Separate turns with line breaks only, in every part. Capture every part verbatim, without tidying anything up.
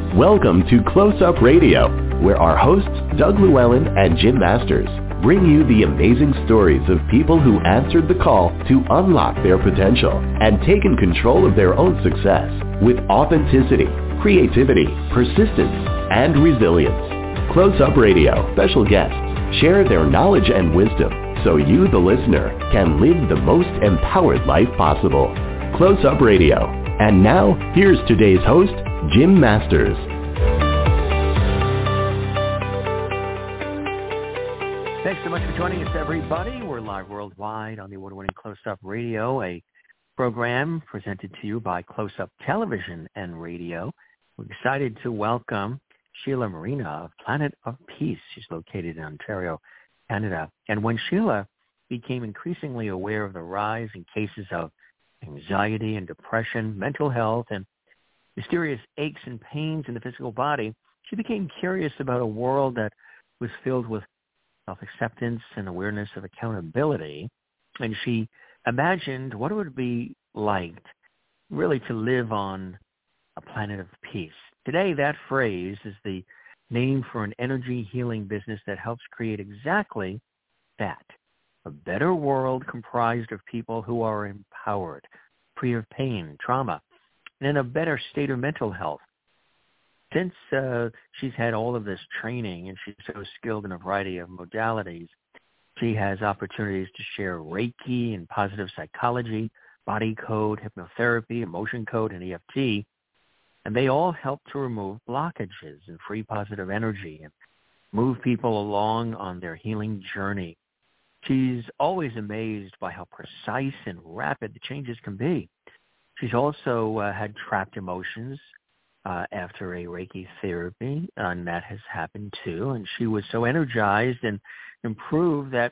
Welcome to Close Up Radio, where our hosts, Doug Llewellyn and Jim Masters, bring you the amazing stories of people who answered the call to unlock their potential and taken control of their own success with authenticity, creativity, persistence, and resilience. Close Up Radio special guests share their knowledge and wisdom so you, the listener, can live the most empowered life possible. Close Up Radio. And now, here's today's host, Jim Masters.
Thanks so much for joining us, everybody. We're live worldwide on the award-winning Close Up Radio, a program presented to you by Close Up Television and Radio. We're excited to welcome Sheila Marina of Planet of Peace. She's located in Ontario, Canada. And when Sheila became increasingly aware of the rise in cases of anxiety and depression, mental health, and mysterious aches and pains in the physical body, she became curious about a world that was filled with self-acceptance and awareness of accountability. And she imagined what it would be like really to live on a planet of peace. Today, that phrase is the name for an energy healing business that helps create exactly that. A better world comprised of people who are empowered, free of pain, trauma, and in a better state of mental health. Since uh, she's had all of this training and she's so skilled in a variety of modalities, she has opportunities to share Reiki and positive psychology, body code, hypnotherapy, emotion code, and E F T. And they all help to remove blockages and free positive energy and move people along on their healing journey. She's always amazed by how precise and rapid the changes can be. She's also uh, had trapped emotions uh, after a Reiki therapy, and that has happened too. And she was so energized and improved that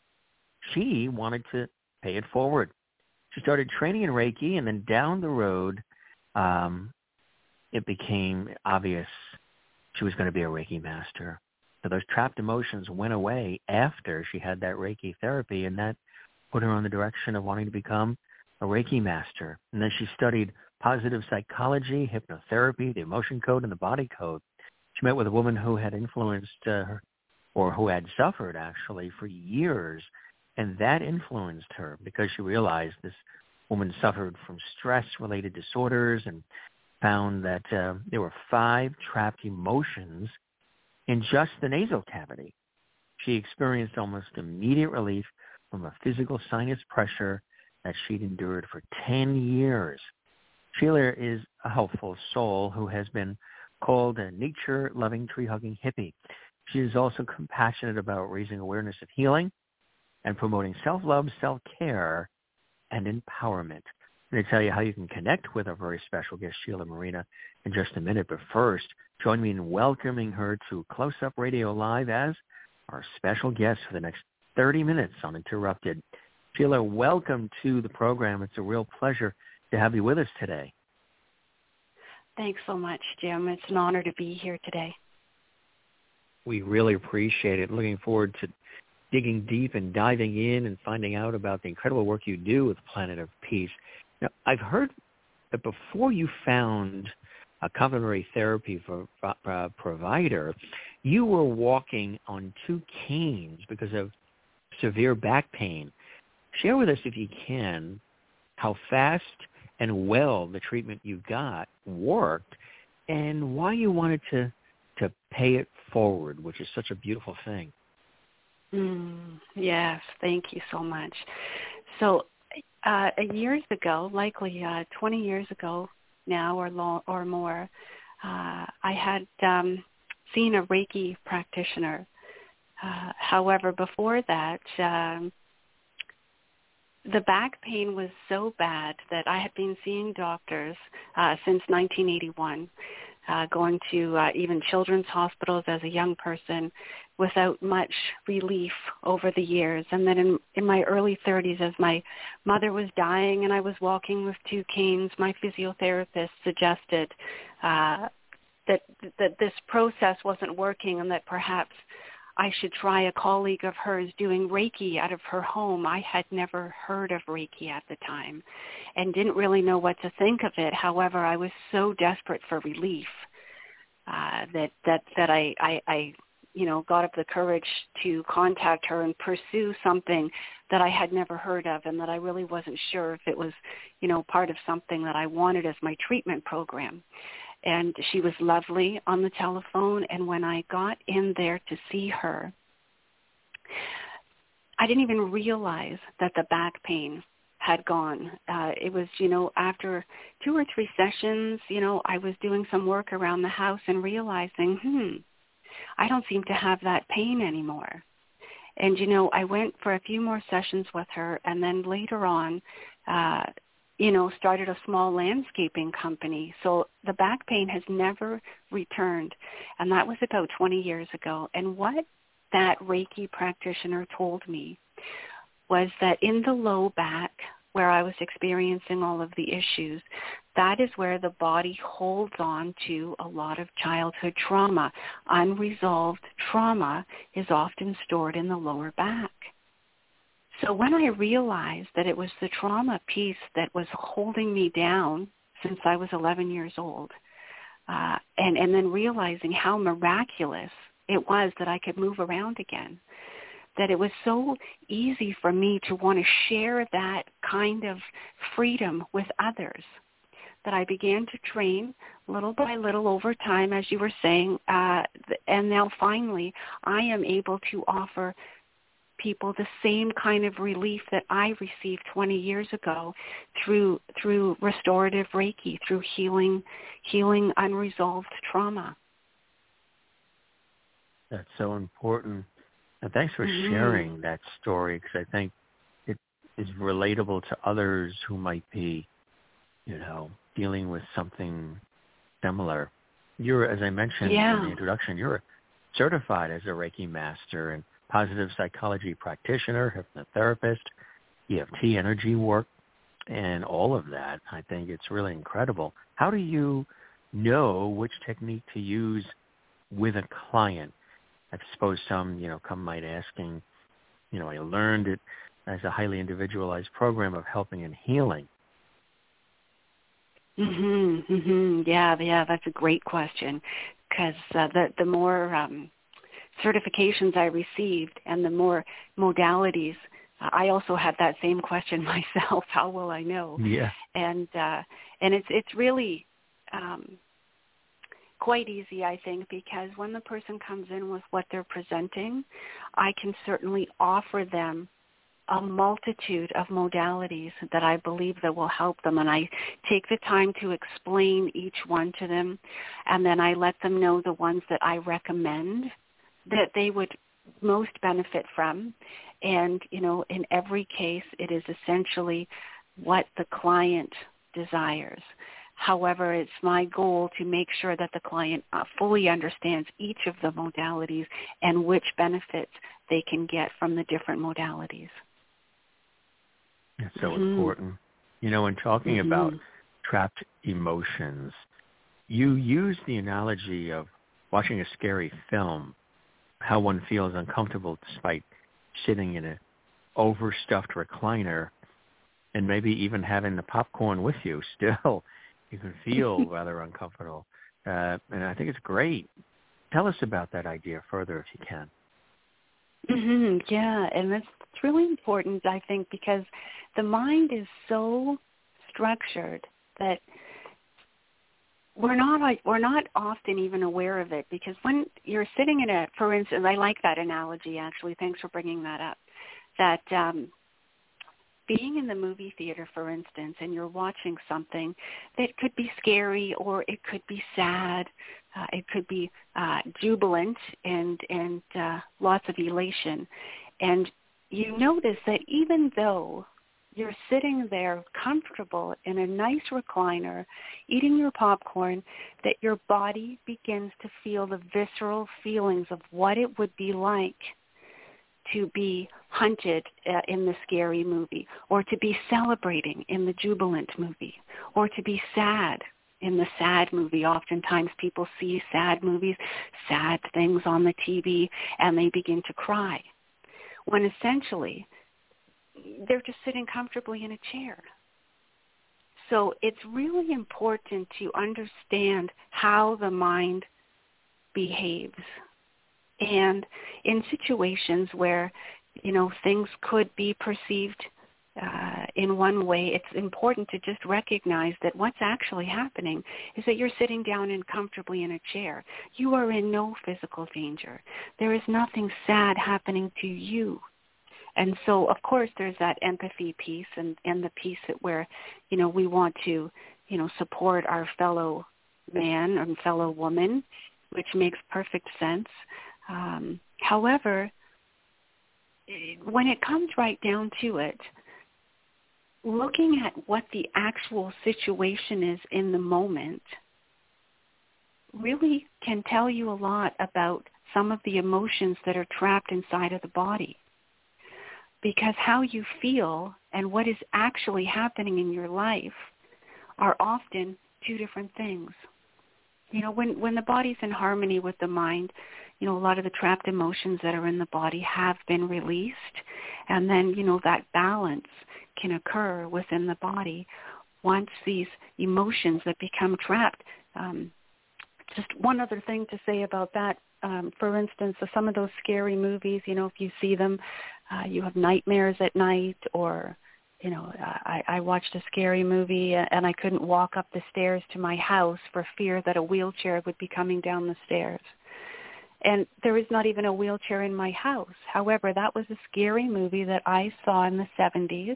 she wanted to pay it forward. She started training in Reiki, and then down the road, um, it became obvious she was going to be a Reiki master. So those trapped emotions went away after she had that Reiki therapy, and that put her on the direction of wanting to become a Reiki master. And then she studied positive psychology, hypnotherapy, the emotion code, and the body code. She met with a woman who had influenced uh, her, or who had suffered, actually, for years, and that influenced her because she realized this woman suffered from stress-related disorders and found that uh, there were five trapped emotions in just the nasal cavity. She experienced almost immediate relief from a physical sinus pressure that she'd endured for ten years. Sheila is a helpful soul who has been called a nature-loving, tree-hugging hippie. She is also compassionate about raising awareness of healing and promoting self-love, self-care, and empowerment. I'm going to tell you how you can connect with our very special guest, Sheila Marina, in just a minute. But first, join me in welcoming her to Close Up Radio Live as our special guest for the next thirty minutes uninterrupted. Sheila, welcome to the program. It's a real pleasure to have you with us today.
Thanks so much, Jim. It's an honor to be here today.
We really appreciate it. Looking forward to digging deep and diving in and finding out about the incredible work you do with Planet of Peace. Now, I've heard that before you found a complementary therapy for, uh, provider, you were walking on two canes because of severe back pain. Share with us, if you can, how fast and well the treatment you got worked and why you wanted to, to pay it forward, which is such a beautiful thing.
Mm, yes, thank you so much. So uh, years ago, likely uh, twenty years ago now or lo- or more, uh, I had um, seen a Reiki practitioner. Uh, however, before that, um, the back pain was so bad that I had been seeing doctors uh, since nineteen eighty-one, uh, going to uh, even children's hospitals as a young person without much relief over the years. And then in, in my early thirties, as my mother was dying and I was walking with two canes, my physiotherapist suggested uh, that, that this process wasn't working and that perhaps I should try a colleague of hers doing Reiki out of her home. I had never heard of Reiki at the time and didn't really know what to think of it. However, I was so desperate for relief uh, that that that I, I I you know got up the courage to contact her and pursue something that I had never heard of, and that I really wasn't sure if it was, you know, part of something that I wanted as my treatment program. And she was lovely on the telephone, and when I got in there to see her, I didn't even realize that the back pain had gone. Uh, it was, you know, after two or three sessions, you know, I was doing some work around the house and realizing, hmm, I don't seem to have that pain anymore. And, you know, I went for a few more sessions with her, and then later on, uh, you know, started a small landscaping company. So the back pain has never returned, and that was about twenty years ago. And what that Reiki practitioner told me was that in the low back, where I was experiencing all of the issues, that is where the body holds on to a lot of childhood trauma. Unresolved trauma is often stored in the lower back. So when I realized that it was the trauma piece that was holding me down since I was eleven years old, uh, and, and then realizing how miraculous it was that I could move around again, that it was so easy for me to want to share that kind of freedom with others, that I began to train little by little over time, as you were saying, uh, and now finally I am able to offer people the same kind of relief that I received twenty years ago through through restorative Reiki, through healing healing unresolved trauma.
That's so important. And thanks for
mm-hmm.
sharing that story, because I think it is relatable to others who might be, you know, dealing with something similar. You're, as I mentioned
yeah.
in the introduction, you're certified as a Reiki master and positive psychology practitioner, hypnotherapist, E F T energy work, and all of that. I think it's really incredible. How do you know which technique to use with a client? I suppose some, you know, come might asking, you know, I learned it as a highly individualized program of helping and healing.
Mhm, mhm. Yeah, yeah, that's a great question, because uh, the the more um, certifications I received and the more modalities, uh, I also had that same question myself. How will I know?
Yeah.
And uh, and it's it's really um, quite easy, I think, because when the person comes in with what they're presenting, I can certainly offer them a multitude of modalities that I believe that will help them. And I take the time to explain each one to them, and then I let them know the ones that I recommend that they would most benefit from. And, you know, in every case, it is essentially what the client desires. However, it's my goal to make sure that the client uh, fully understands each of the modalities and which benefits they can get from the different modalities.
It's so
mm-hmm.
important. You know, in talking
mm-hmm.
about trapped emotions, you use the analogy of watching a scary film, how one feels uncomfortable despite sitting in an overstuffed recliner and maybe even having the popcorn with you. Still, you can feel rather uncomfortable. Uh, and I think it's great. Tell us about that idea further if you can.
Mm-hmm. Yeah, and that's it's really important, I think, because the mind is so structured that we're not we're not often even aware of it. Because when you're sitting in a, for instance, I like that analogy actually. Thanks for bringing that up. That um, being in the movie theater, for instance, and you're watching something that could be scary or it could be sad, uh, it could be uh, jubilant and and uh, lots of elation, and you notice that even though you're sitting there comfortable in a nice recliner, eating your popcorn, that your body begins to feel the visceral feelings of what it would be like to be hunted uh, in the scary movie, or to be celebrating in the jubilant movie, or to be sad in the sad movie. Oftentimes people see sad movies, sad things on the T V, and they begin to cry, when essentially they're just sitting comfortably in a chair. So it's really important to understand how the mind behaves. And in situations where, you know, things could be perceived uh, in one way, it's important to just recognize that what's actually happening is that you're sitting down and comfortably in a chair. You are in no physical danger. There is nothing sad happening to you. And so, of course, there's that empathy piece and, and the piece that where, you know, we want to, you know, support our fellow man and fellow woman, which makes perfect sense. Um, however, when it comes right down to it, looking at what the actual situation is in the moment really can tell you a lot about some of the emotions that are trapped inside of the body. Because how you feel and what is actually happening in your life are often two different things. You know, when, when the body's in harmony with the mind, you know, a lot of the trapped emotions that are in the body have been released. And then, you know, that balance can occur within the body once these emotions that become trapped. Um, just one other thing to say about that. Um, for instance, some of those scary movies, you know, if you see them, uh, you have nightmares at night, or, you know, I, I watched a scary movie and I couldn't walk up the stairs to my house for fear that a wheelchair would be coming down the stairs. And there is not even a wheelchair in my house. However, that was a scary movie that I saw in the seventies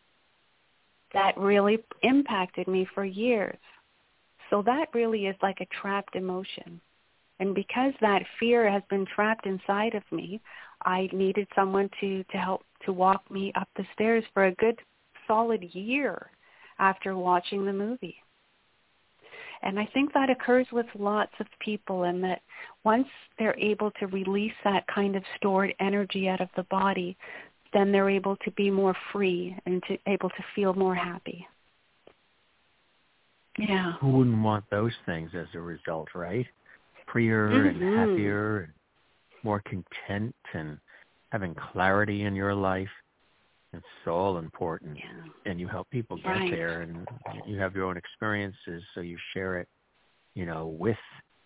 that really impacted me for years. So that really is like a trapped emotion. And because that fear has been trapped inside of me, I needed someone to, to help to walk me up the stairs for a good solid year after watching the movie. And I think that occurs with lots of people, and that once they're able to release that kind of stored energy out of the body, then they're able to be more free and to able to feel more happy. Yeah.
Who wouldn't want those things as a result, right? Freer
mm-hmm.
and happier and more content and having clarity in your life. It's so important.
Yeah.
And you help people get
right.
there, and you have your own experiences, so you share it, you know, with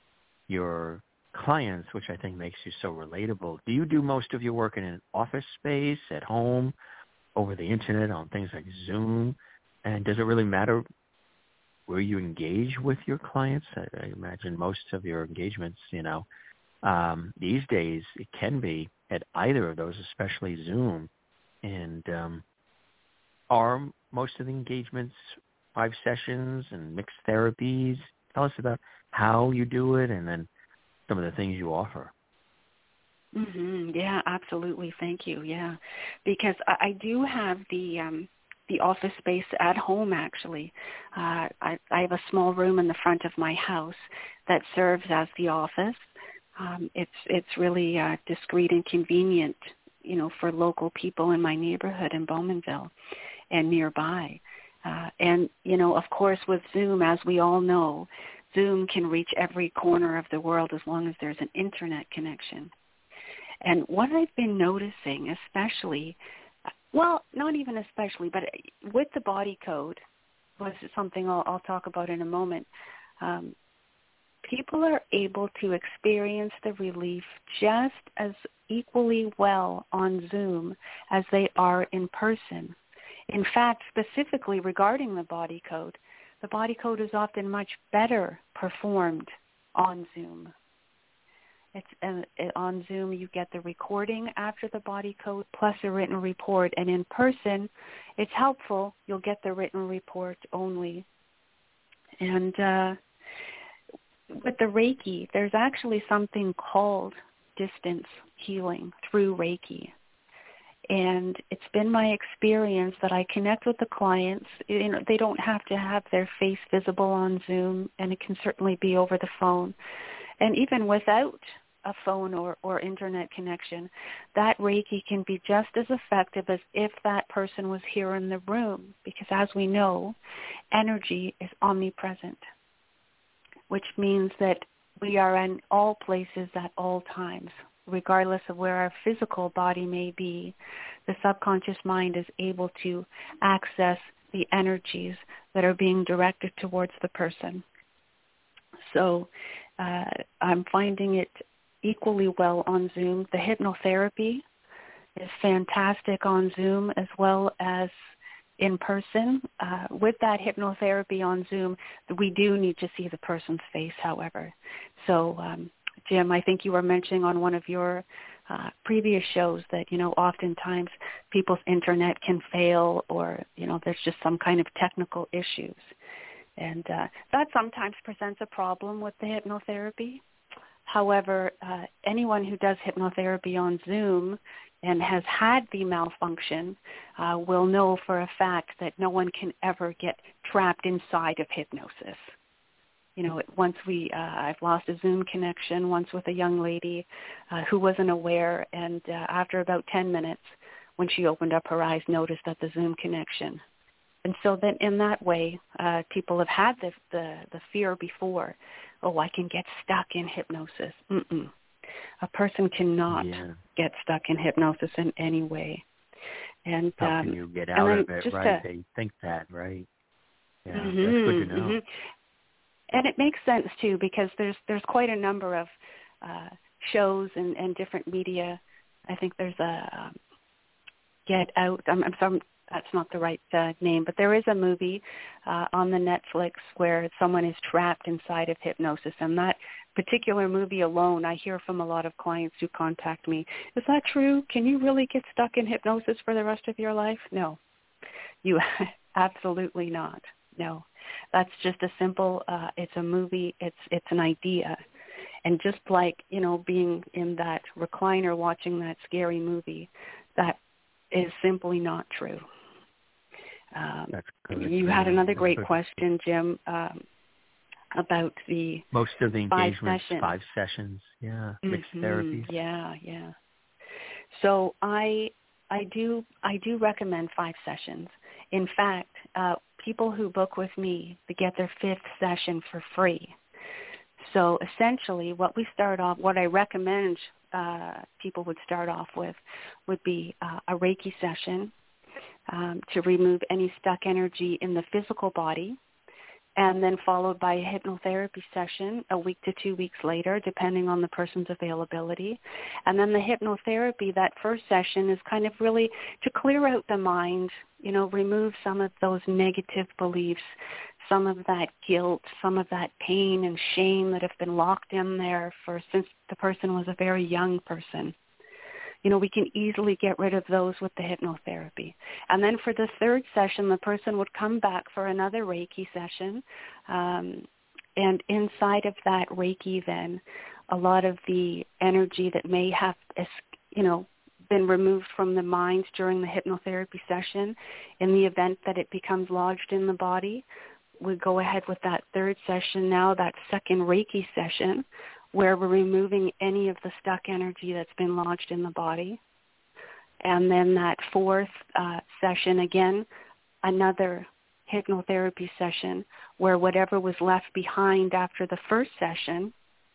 your clients, which I think makes you so relatable. Do you do most of your work in an office space, at home, over the internet, on things like Zoom? And does it really matter where you engage with your clients? I, I imagine most of your engagements, you know, um, these days it can be at either of those, especially Zoom. And um, are most of the engagements five sessions and mixed therapies? Tell us about how you do it and then some of the things you offer.
Mm-hmm. Yeah, absolutely. Thank you. Yeah, because I, I do have the um, the office space at home, actually. Uh, I, I have a small room in the front of my house that serves as the office. Um, it's it's really uh, discreet and convenient, you know, for local people in my neighborhood in Bowmanville and nearby. Uh, and, you know, of course, with Zoom, as we all know, Zoom can reach every corner of the world as long as there's an internet connection. And what I've been noticing, especially, well, not even especially, but with the body code, was something I'll, I'll talk about in a moment, um, people are able to experience the relief just as equally well on Zoom as they are in person. In fact, specifically regarding the body code, the body code is often much better performed on Zoom. It's uh, on Zoom, you get the recording after the body code plus a written report. And in person, it's helpful. You'll get the written report only. And uh, with the Reiki, there's actually something called distance healing through Reiki. And it's been my experience that I connect with the clients. You know, they don't have to have their face visible on Zoom, and it can certainly be over the phone. And even without a phone or, or internet connection, that Reiki can be just as effective as if that person was here in the room, because as we know, energy is omnipresent, which means that we are in all places at all times. Regardless of where our physical body may be, the subconscious mind is able to access the energies that are being directed towards the person. So Uh, I'm finding it equally well on Zoom. The hypnotherapy is fantastic on Zoom as well as in person. Uh, with that hypnotherapy on Zoom, we do need to see the person's face, however. So, um, Jim, I think you were mentioning on one of your uh, previous shows that, you know, oftentimes people's internet can fail or, you know, there's just some kind of technical issues. And uh, that sometimes presents a problem with the hypnotherapy. However, uh, anyone who does hypnotherapy on Zoom and has had the malfunction uh, will know for a fact that no one can ever get trapped inside of hypnosis. You know, once we, uh, I've lost a Zoom connection once with a young lady uh, who wasn't aware, and uh, after about ten minutes, when she opened up her eyes, noticed that the Zoom connection. And so then in that way, uh, people have had the, the, the fear before, oh, I can get stuck in hypnosis. Mm-mm. A person cannot
yeah.
get stuck in hypnosis in any way. And
how
um,
can you get out of it, right?
To,
they think that, right? Yeah,
mm-hmm,
that's good to know.
Mm-hmm. And it makes sense, too, because there's there's quite a number of uh, shows and, and different media. I think there's a um, Get Out. I'm, I'm sorry, that's not the right uh, name, but there is a movie uh, on the Netflix where someone is trapped inside of hypnosis. And that particular movie alone, I hear from a lot of clients who contact me, is that true? Can you really get stuck in hypnosis for the rest of your life? No, you absolutely not. No, that's just a simple, uh, it's a movie, it's it's an idea. And just like, you know, being in that recliner watching that scary movie, that is simply not true. Um,
That's good.
You had another great question, Jim, um, about the
most of the
five
engagements,
sessions.
five sessions, yeah, mixed
mm-hmm.
therapies.
Yeah, yeah. So I I do I do recommend five sessions. In fact, uh, people who book with me, they get their fifth session for free. So essentially, what we start off, what I recommend uh, people would start off with, would be uh, a Reiki session. Um, to remove any stuck energy in the physical body, and then followed by a hypnotherapy session a week to two weeks later, depending on the person's availability. And then the hypnotherapy, that first session, is kind of really to clear out the mind, you know, remove some of those negative beliefs, some of that guilt, some of that pain and shame that have been locked in there for since the person was a very young person. You know, we can easily get rid of those with the hypnotherapy. And then for the third session, the person would come back for another Reiki session. Um, and inside of that Reiki then, a lot of the energy that may have, you know, been removed from the mind during the hypnotherapy session, in the event that it becomes lodged in the body, we go ahead with that third session now, that second Reiki session, where we're removing any of the stuck energy that's been lodged in the body. And then that fourth uh, session, again, another hypnotherapy session where whatever was left behind after the first session,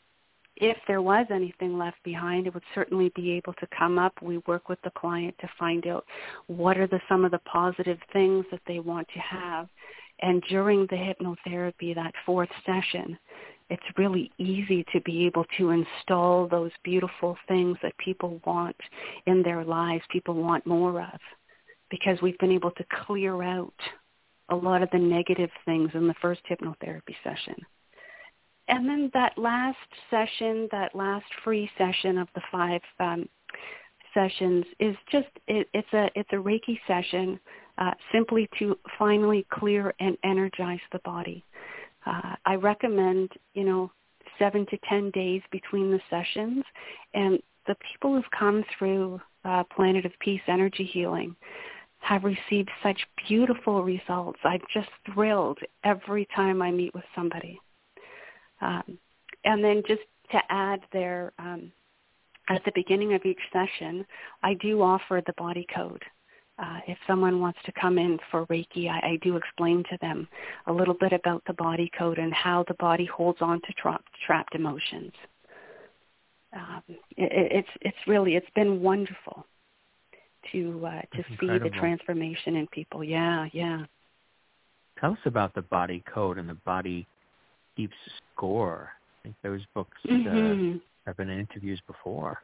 if there was anything left behind, it would certainly be able to come up. We work with the client to find out what are the, some of the positive things that they want to have. And during the hypnotherapy, that fourth session, it's really easy to be able to install those beautiful things that people want in their lives, people want more of, because we've been able to clear out a lot of the negative things in the first hypnotherapy session. And then that last session, that last free session of the five um, sessions is just, it, it's a it's a Reiki session uh, simply to finally clear and energize the body. Uh, I recommend, you know, seven to ten days between the sessions. And the people who've come through uh, Planet of Peace Energy Healing have received such beautiful results. I'm just thrilled every time I meet with somebody. Um, and then just to add there, um, at the beginning of each session, I do offer the body code. Uh, if someone wants to come in for Reiki, I, I do explain to them a little bit about the body code and how the body holds on to tra- trapped emotions. Um, it, it's it's really, it's been wonderful to uh, to see the transformation in people. Yeah, yeah.
Tell us about the body code and the body keeps score. think those books
mm-hmm.
uh, have been in interviews before.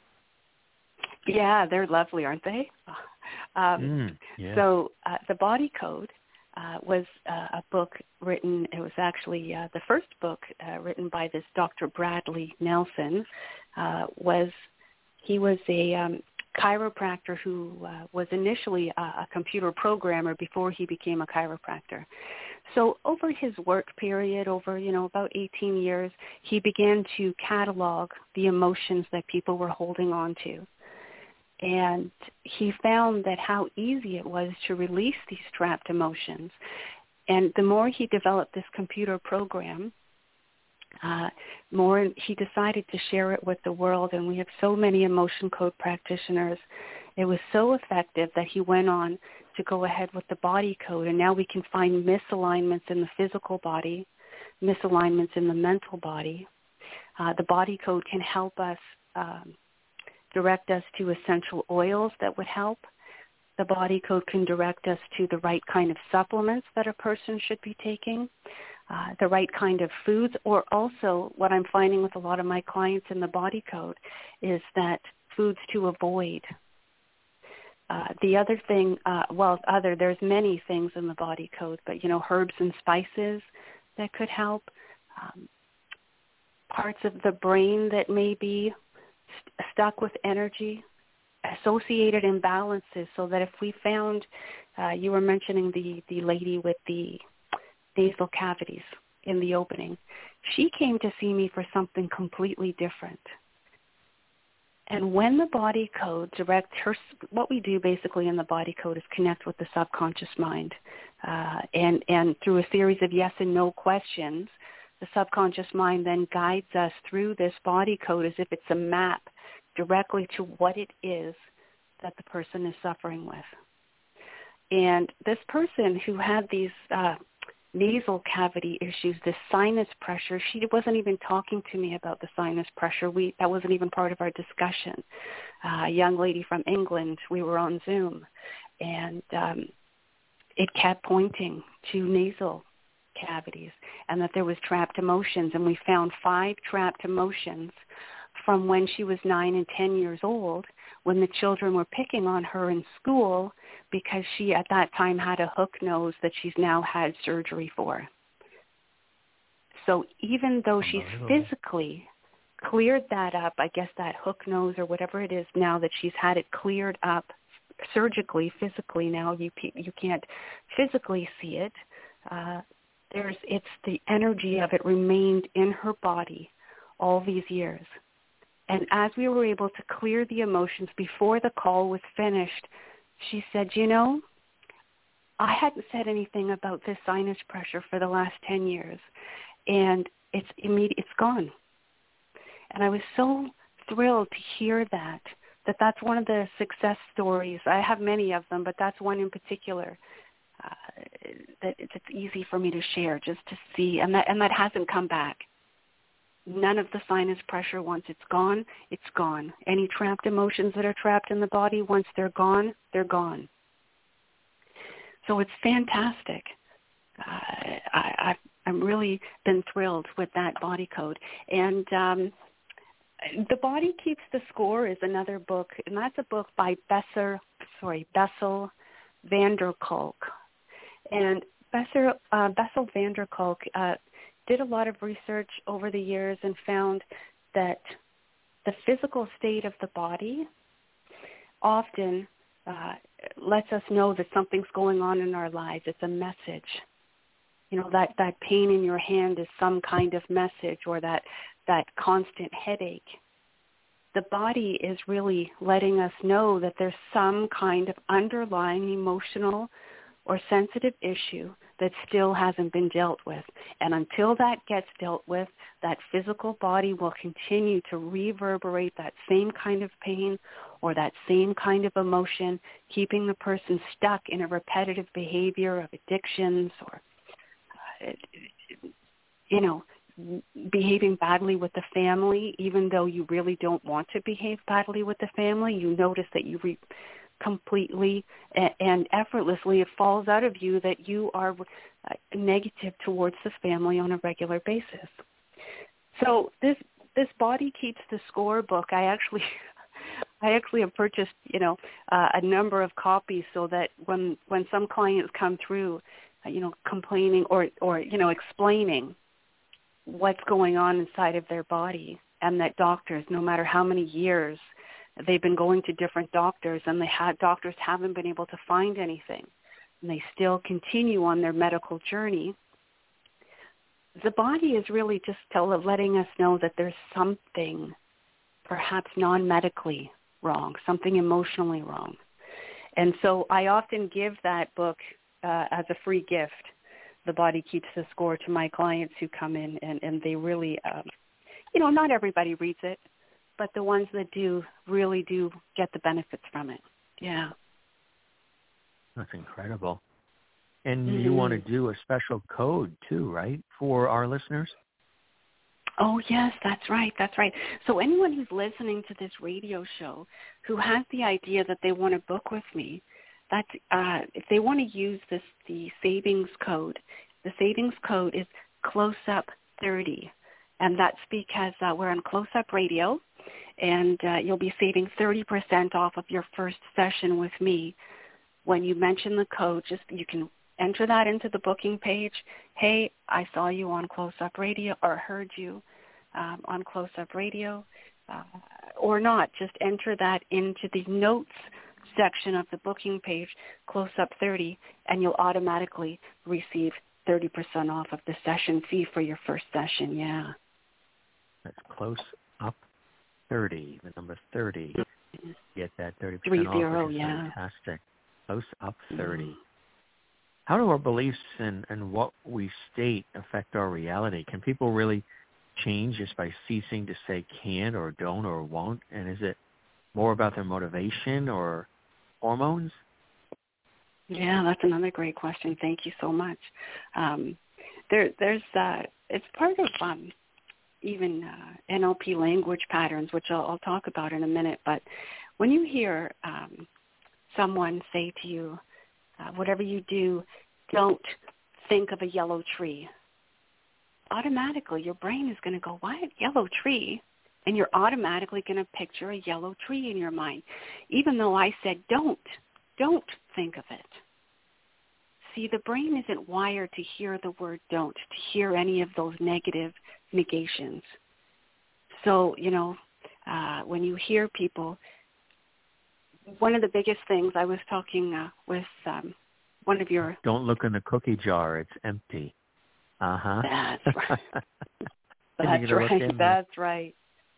Yeah, they're lovely, aren't they? Um,
mm, yeah.
So uh, The Body Code uh, was uh, a book written, it was actually uh, the first book uh, written by this Doctor Bradley Nelson. Uh, was He was a um, chiropractor who uh, was initially a, a computer programmer before he became a chiropractor. So over his work period, over, you know, about eighteen years, he began to catalog the emotions that people were holding on to. And he found that how easy it was to release these trapped emotions. And the more he developed this computer program, uh, more he decided to share it with the world. And we have so many emotion code practitioners. It was so effective that he went on to go ahead with the body code. And now we can find misalignments in the physical body, misalignments in the mental body. Uh, the body code can help us um, direct us to essential oils that would help. The body code can direct us to the right kind of supplements that a person should be taking, uh, the right kind of foods, or also what I'm finding with a lot of my clients in the body code is that foods to avoid. Uh, the other thing, uh, well, other, there's many things in the body code, but, you know, herbs and spices that could help, um, parts of the brain that may be st- stuck with energy, associated imbalances, so that if we found, uh, you were mentioning the, the lady with the nasal cavities in the opening, she came to see me for something completely different. And when the body code directs her, what we do basically in the body code is connect with the subconscious mind. Uh, and, and through a series of yes and no questions, the subconscious mind then guides us through this body code as if it's a map directly to what it is that the person is suffering with. And this person who had these uh, nasal cavity issues, this sinus pressure, she wasn't even talking to me about the sinus pressure. We that wasn't even part of our discussion. Uh, a young lady from England, we were on Zoom, and um, it kept pointing to nasal cavities and that there was trapped emotions. And we found five trapped emotions from when she was nine and ten years old, when the children were picking on her in school because she at that time had a hook nose that she's now had surgery for. So even though she's physically cleared that up, I guess that hook nose or whatever it is now that she's had it cleared up surgically, physically now, you you can't physically see it. Uh, there's it's the energy of it remained in her body all these years. And as we were able to clear the emotions before the call was finished, she said, you know, I hadn't said anything about this sinus pressure for the last ten years, and it's immediate, it's gone. And I was so thrilled to hear that, that that's one of the success stories. I have many of them, but that's one in particular uh, that it's, it's easy for me to share just to see, and that, and that hasn't come back. None of the sinus pressure, once it's gone, it's gone. Any trapped emotions that are trapped in the body, once they're gone, they're gone. So it's fantastic. Uh, I, I've I'm really been thrilled with that body code. And um, The Body Keeps the Score is another book, and that's a book by Besser, sorry, Bessel van der Kolk. And Besser, uh, Bessel van der Kolk uh, did a lot of research over the years and found that the physical state of the body often uh, lets us know that something's going on in our lives. It's a message. You know, that, that pain in your hand is some kind of message, or that, that constant headache. The body is really letting us know that there's some kind of underlying emotional or sensitive issue that still hasn't been dealt with. And until that gets dealt with, that physical body will continue to reverberate that same kind of pain or that same kind of emotion, keeping the person stuck in a repetitive behavior of addictions or, uh, you know, behaving badly with the family, even though you really don't want to behave badly with the family. You notice that you re- completely and effortlessly it falls out of you that you are negative towards the family on a regular basis. So this this Body Keeps the Score book, I actually I actually have purchased, you know, uh, a number of copies so that when when some clients come through, uh, you know, complaining or or you know explaining what's going on inside of their body, and that doctors, no matter how many years they've been going to different doctors, and they had doctors haven't been able to find anything, and they still continue on their medical journey. The body is really just tell, letting us know that there's something perhaps non-medically wrong, something emotionally wrong. And so I often give that book uh, as a free gift, The Body Keeps the Score, to my clients who come in, and, and they really, um, you know, not everybody reads it, but the ones that do really do get the benefits from it. Yeah.
That's incredible. And
Mm-hmm.
you want to do a special code too, right, for our listeners?
Oh, yes, that's right. That's right. So anyone who's listening to this radio show who has the idea that they want to book with me, that's, uh, if they want to use this, the savings code, the savings code is close up thirty. And that's because uh, we're on Close Up Radio, and uh, you'll be saving thirty percent off of your first session with me. When you mention the code, just you can enter that into the booking page. Hey, I saw you on Close Up Radio, or heard you um, on Close Up Radio, uh, or not. Just enter that into the notes section of the booking page, Close Up thirty, and you'll automatically receive thirty percent off of the session fee for your first session. Yeah.
That's Close Up thirty, the number thirty. Get that thirty percent
Three
off,
zero,
which is
yeah.
fantastic. Close Up thirty. Mm-hmm. How do our beliefs and, and what we state affect our reality? Can people really change just by ceasing to say can't or don't or won't? And is it more about their motivation or hormones?
Yeah, that's another great question. Thank you so much. Um, there, there's uh, it's part of um, even uh, N L P language patterns, which I'll, I'll talk about in a minute. But when you hear um, someone say to you, Uh, whatever you do, don't think of a yellow tree. Automatically, your brain is going to go, what? Yellow tree? And you're automatically going to picture a yellow tree in your mind, even though I said don't. Don't think of it. See, the brain isn't wired to hear the word don't, to hear any of those negative negations. So, you know, uh, when you hear people, one of the biggest things, I was talking uh, with um, one of your...
Don't look in the cookie jar. It's empty. Uh-huh.
That's right. That's right. That's right.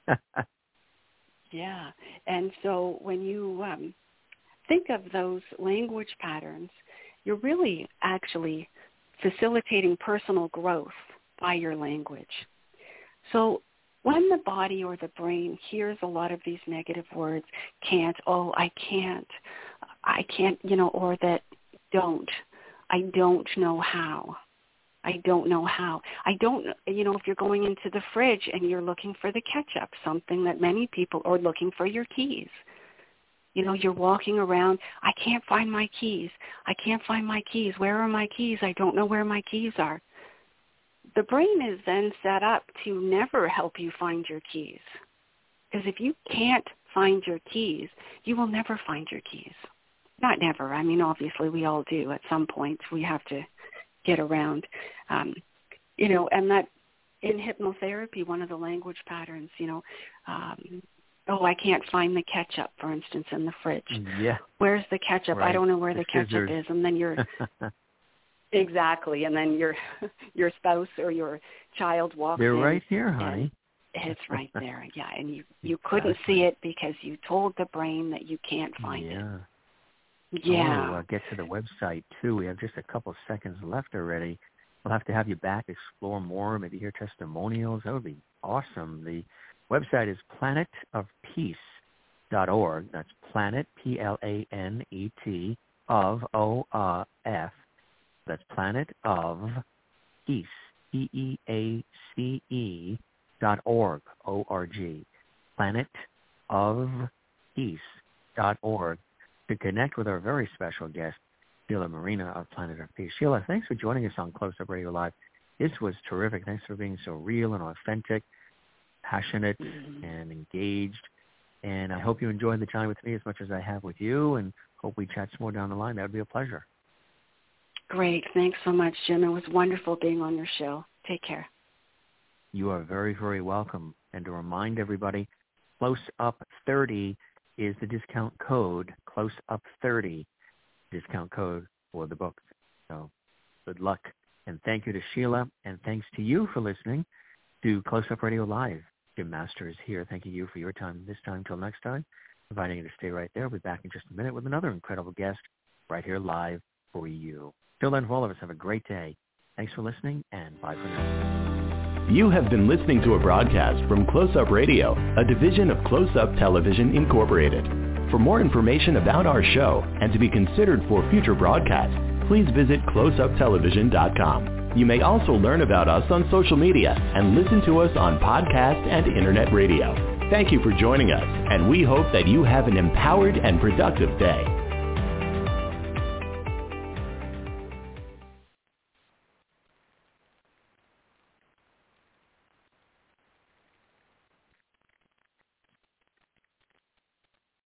Yeah. And so when you um, think of those language patterns, you're really actually facilitating personal growth by your language. So when the body or the brain hears a lot of these negative words, can't, oh, I can't, I can't, you know, or that don't, I don't know how, I don't know how, I don't, you know, if you're going into the fridge and you're looking for the ketchup, something that many people are looking for your keys. You know, you're walking around, I can't find my keys, I can't find my keys, where are my keys, I don't know where my keys are. The brain is then set up to never help you find your keys. Because if you can't find your keys, you will never find your keys. Not never. I mean, obviously we all do at some point. We have to get around. Um, you know, and that in hypnotherapy, one of the language patterns, you know, um, oh, I can't find the ketchup, for instance, in the fridge.
Yeah.
Where's the ketchup?
Right.
I don't know where the,
the
ketchup
scissors.
is. And then you're... Exactly, and then your your spouse or your child walks
They're
in.
right here, honey.
It's right there, yeah, and you, you couldn't see it because you told the brain that you can't find
yeah.
it. Yeah.
I want to uh, get to the website, too. We have just a couple seconds left already. We'll have to have you back, explore more, maybe hear testimonials. That would be awesome. The website is planet of peace dot org. That's planet, P L A N E T, of, O R F. That's planet of peace, P E A C E dot org, O R G, planet of peace dot org, to connect with our very special guest, Sheila Marina of Planet of Peace. Sheila, thanks for joining us on Close Up Radio Live. This was terrific. Thanks for being so real and authentic. passionate mm-hmm. and engaged. And I hope you enjoyed the time with me as much as I have with you, and hope we chat some more down the line. That would be a pleasure.
Great. Thanks so much, Jim. It was wonderful being on your show. Take care.
You are very, very welcome. And to remind everybody, Close Up thirty is the discount code, Close Up thirty, discount code for the book. So good luck. And thank you to Sheila, and thanks to you for listening to Close Up Radio Live. Jim Masters here, thanking you for your time this time. Till next time, inviting you to stay right there. We'll be back in just a minute with another incredible guest right here live for you. Till then, for all of us, have a great day. Thanks for listening, and bye for now.
You have been listening to a broadcast from Close Up Radio, a division of Close Up Television Incorporated. For more information about our show and to be considered for future broadcasts, please visit close up television dot com. You may also learn about us on social media and listen to us on podcast and internet radio. Thank you for joining us, and we hope that you have an empowered and productive day.